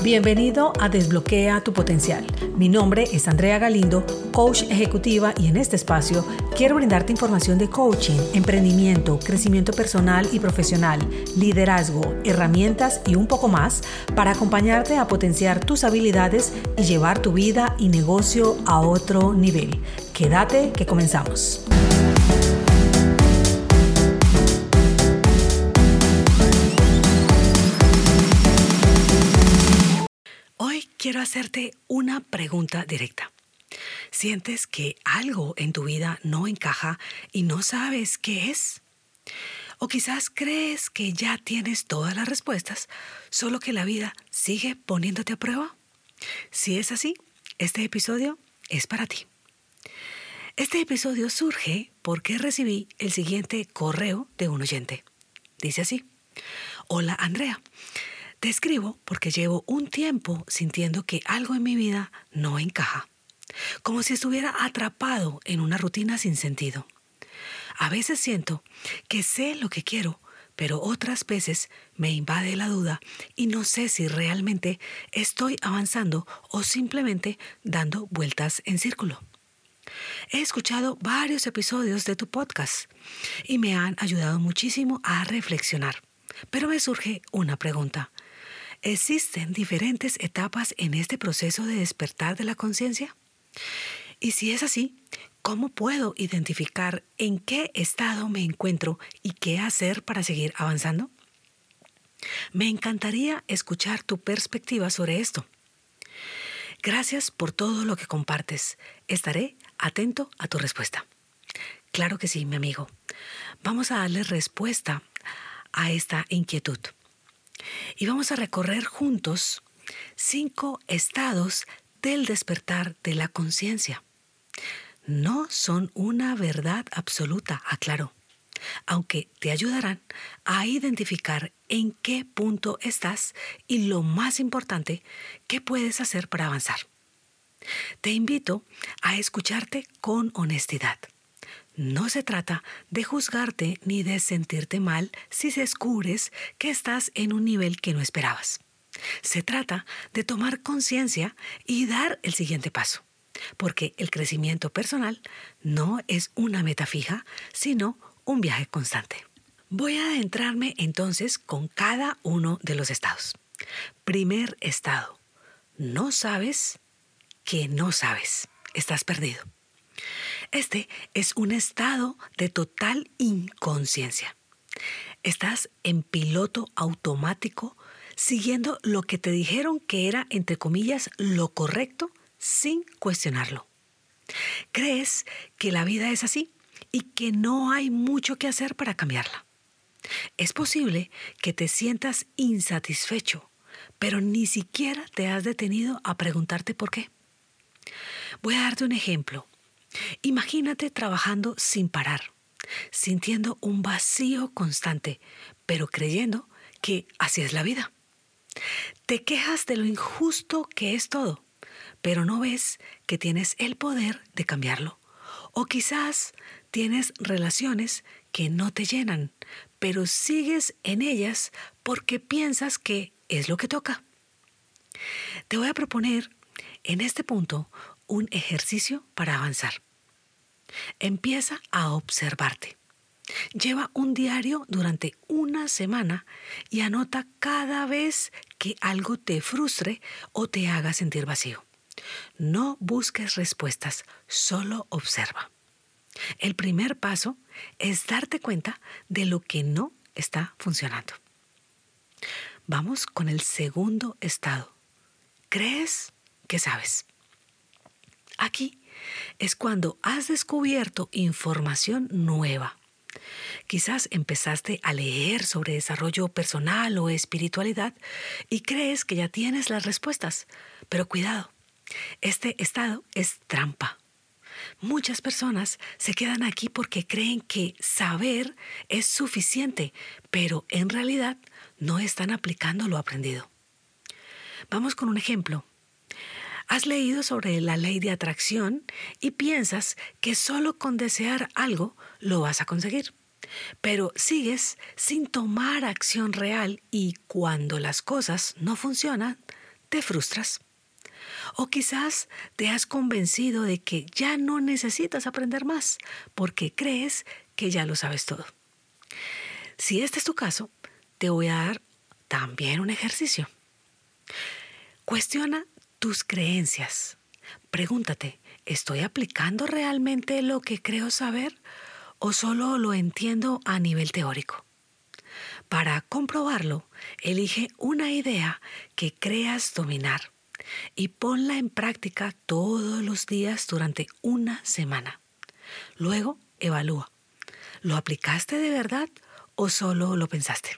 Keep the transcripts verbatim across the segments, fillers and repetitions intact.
Bienvenido a Desbloquea tu Potencial. Mi nombre es Andrea Galindo, coach ejecutiva, y en este espacio quiero brindarte información de coaching, emprendimiento, crecimiento personal y profesional, liderazgo, herramientas y un poco más para acompañarte a potenciar tus habilidades y llevar tu vida y negocio a otro nivel. Quédate que comenzamos. Hoy quiero hacerte una pregunta directa. ¿Sientes que algo en tu vida no encaja y no sabes qué es? ¿O quizás crees que ya tienes todas las respuestas, solo que la vida sigue poniéndote a prueba? Si es así, este episodio es para ti. Este episodio surge porque recibí el siguiente correo de un oyente. Dice así: Hola Andrea. Te escribo porque llevo un tiempo sintiendo que algo en mi vida no encaja, como si estuviera atrapado en una rutina sin sentido. A veces siento que sé lo que quiero, pero otras veces me invade la duda y no sé si realmente estoy avanzando o simplemente dando vueltas en círculo. He escuchado varios episodios de tu podcast y me han ayudado muchísimo a reflexionar, pero me surge una pregunta. ¿Existen diferentes etapas en este proceso de despertar de la conciencia? Y si es así, ¿cómo puedo identificar en qué estado me encuentro y qué hacer para seguir avanzando? Me encantaría escuchar tu perspectiva sobre esto. Gracias por todo lo que compartes. Estaré atento a tu respuesta. Claro que sí, mi amigo. Vamos a darle respuesta a esta inquietud. Y vamos a recorrer juntos cinco estados del despertar de la conciencia. No son una verdad absoluta, aclaro, aunque te ayudarán a identificar en qué punto estás y, lo más importante, qué puedes hacer para avanzar. Te invito a escucharte con honestidad. No se trata de juzgarte ni de sentirte mal si descubres que estás en un nivel que no esperabas. Se trata de tomar conciencia y dar el siguiente paso, porque el crecimiento personal no es una meta fija, sino un viaje constante. Voy a adentrarme entonces con cada uno de los estados. Primer estado: no sabes que no sabes. Estás perdido. Este es un estado de total inconsciencia. Estás en piloto automático, siguiendo lo que te dijeron que era, entre comillas, lo correcto, sin cuestionarlo. Crees que la vida es así y que no hay mucho que hacer para cambiarla. Es posible que te sientas insatisfecho, pero ni siquiera te has detenido a preguntarte por qué. Voy a darte un ejemplo. Imagínate trabajando sin parar, sintiendo un vacío constante, pero creyendo que así es la vida. Te quejas de lo injusto que es todo, pero no ves que tienes el poder de cambiarlo. O quizás tienes relaciones que no te llenan, pero sigues en ellas porque piensas que es lo que toca. Te voy a proponer en este punto un ejercicio para avanzar. Empieza a observarte. Lleva un diario durante una semana y anota cada vez que algo te frustre o te haga sentir vacío. No busques respuestas, solo observa. El primer paso es darte cuenta de lo que no está funcionando. Vamos con el segundo estado. ¿Crees que sabes? Aquí es cuando has descubierto información nueva. Quizás empezaste a leer sobre desarrollo personal o espiritualidad y crees que ya tienes las respuestas. Pero cuidado, este estado es trampa. Muchas personas se quedan aquí porque creen que saber es suficiente, pero en realidad no están aplicando lo aprendido. Vamos con un ejemplo. Has leído sobre la ley de atracción y piensas que solo con desear algo lo vas a conseguir. Pero sigues sin tomar acción real y cuando las cosas no funcionan, te frustras. O quizás te has convencido de que ya no necesitas aprender más porque crees que ya lo sabes todo. Si este es tu caso, te voy a dar también un ejercicio. Cuestiona tus creencias. Pregúntate, ¿estoy aplicando realmente lo que creo saber o solo lo entiendo a nivel teórico? Para comprobarlo, elige una idea que creas dominar y ponla en práctica todos los días durante una semana. Luego, evalúa. ¿Lo aplicaste de verdad o solo lo pensaste?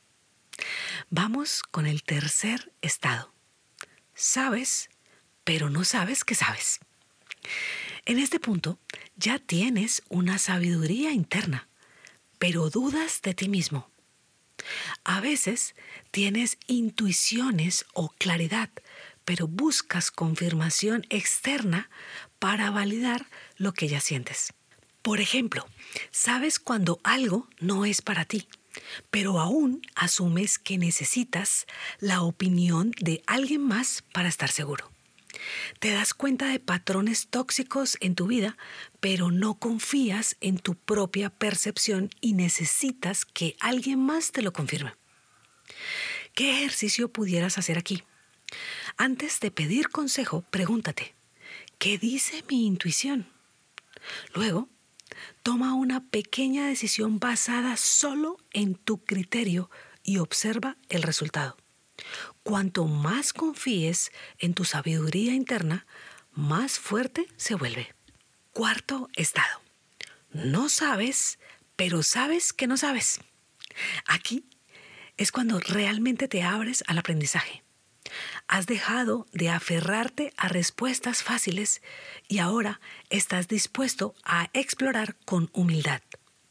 Vamos con el tercer estado. Sabes, pero no sabes que sabes. En este punto, ya tienes una sabiduría interna, pero dudas de ti mismo. A veces tienes intuiciones o claridad, pero buscas confirmación externa para validar lo que ya sientes. Por ejemplo, sabes cuando algo no es para ti, pero aún asumes que necesitas la opinión de alguien más para estar seguro. Te das cuenta de patrones tóxicos en tu vida, pero no confías en tu propia percepción y necesitas que alguien más te lo confirme. ¿Qué ejercicio pudieras hacer aquí? Antes de pedir consejo, pregúntate, ¿qué dice mi intuición? Luego, toma una pequeña decisión basada solo en tu criterio y observa el resultado. Cuanto más confíes en tu sabiduría interna, más fuerte se vuelve. Cuarto estado. No sabes, pero sabes que no sabes. Aquí es cuando realmente te abres al aprendizaje. Has dejado de aferrarte a respuestas fáciles y ahora estás dispuesto a explorar con humildad.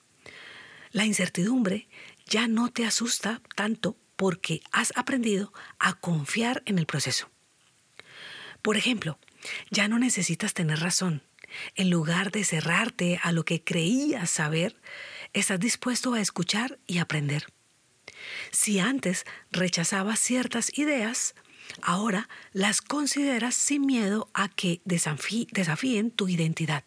La incertidumbre ya no te asusta tanto porque has aprendido a confiar en el proceso. Por ejemplo, ya no necesitas tener razón. En lugar de cerrarte a lo que creías saber, estás dispuesto a escuchar y aprender. Si antes rechazabas ciertas ideas, ahora las consideras sin miedo a que desafí- desafíen tu identidad.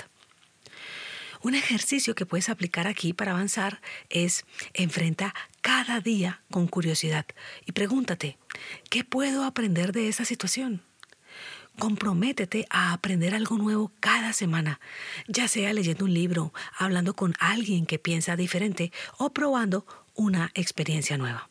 Un ejercicio que puedes aplicar aquí para avanzar es enfrenta cada día con curiosidad y pregúntate, ¿qué puedo aprender de esa situación? Comprométete a aprender algo nuevo cada semana, ya sea leyendo un libro, hablando con alguien que piensa diferente o probando una experiencia nueva.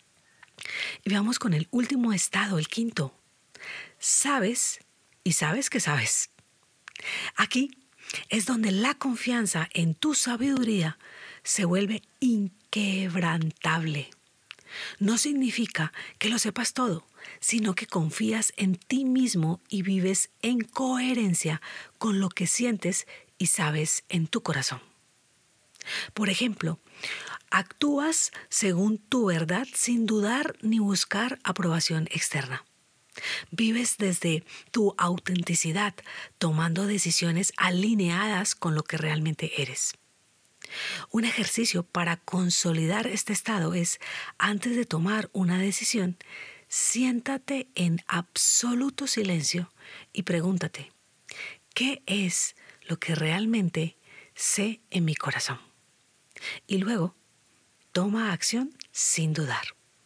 Y vamos con el último estado, el quinto. Sabes y sabes que sabes. Aquí es donde la confianza en tu sabiduría se vuelve inquebrantable. No significa que lo sepas todo, sino que confías en ti mismo y vives en coherencia con lo que sientes y sabes en tu corazón. Por ejemplo, actúas según tu verdad sin dudar ni buscar aprobación externa. Vives desde tu autenticidad, tomando decisiones alineadas con lo que realmente eres. Un ejercicio para consolidar este estado es, antes de tomar una decisión, siéntate en absoluto silencio y pregúntate, ¿qué es lo que realmente sé en mi corazón? Y luego, toma acción sin dudar.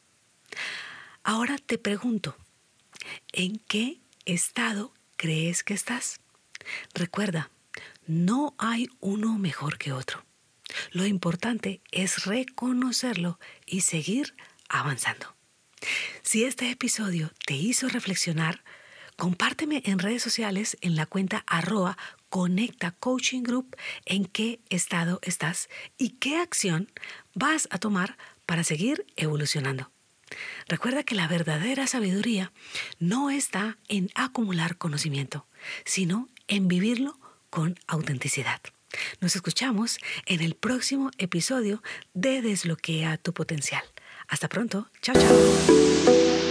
Ahora te pregunto, ¿en qué estado crees que estás? Recuerda, no hay uno mejor que otro. Lo importante es reconocerlo y seguir avanzando. Si este episodio te hizo reflexionar, compárteme en redes sociales en la cuenta arroba Conecta Coaching Group en qué estado estás y qué acción vas a tomar para seguir evolucionando. Recuerda que la verdadera sabiduría no está en acumular conocimiento, sino en vivirlo con autenticidad. Nos escuchamos en el próximo episodio de Desbloquea tu Potencial. Hasta pronto. Chao, chao.